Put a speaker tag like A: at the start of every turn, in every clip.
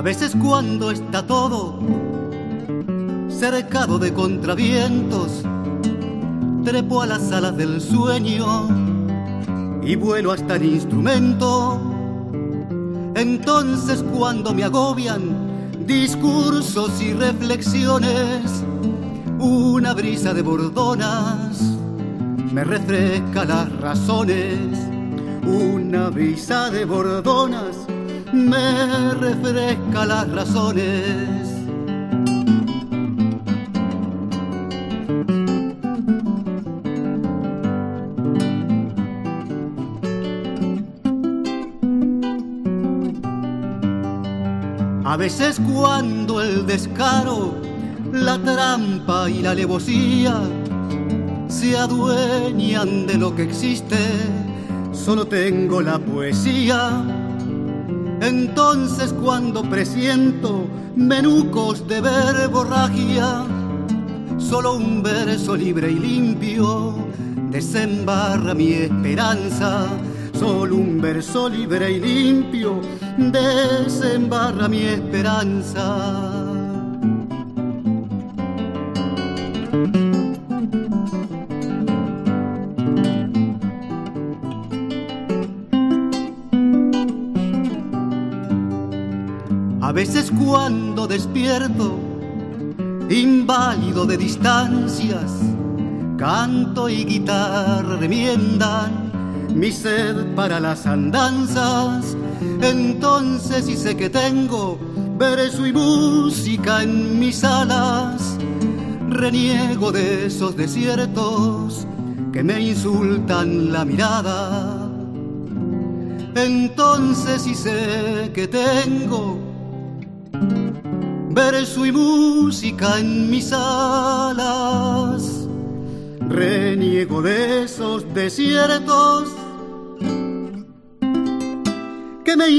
A: veces cuando está todo cercado de contravientos, trepo a las alas del sueño y vuelo hasta el instrumento. Entonces cuando me agobian discursos y reflexiones, una brisa de bordonas me refresca las razones. Una brisa de bordonas me refresca las razones. A veces cuando el descaro, la trampa y la alevosía se adueñan de lo que existe, solo tengo la poesía. Entonces cuando presiento menucos de verborragia, solo un verso libre y limpio desembarra mi esperanza. Solo un verso libre y limpio desembarra mi esperanza. A veces cuando despierto, inválido de distancias, canto y guitarra remiendan mi sed para las andanzas. Entonces sí sé que tengo verso y música en mis alas. Reniego de esos desiertos que me insultan la mirada. Entonces sí sé que tengo verso y música en mis alas. Reniego de esos desiertos que me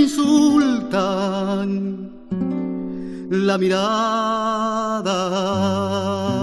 A: insultan la mirada.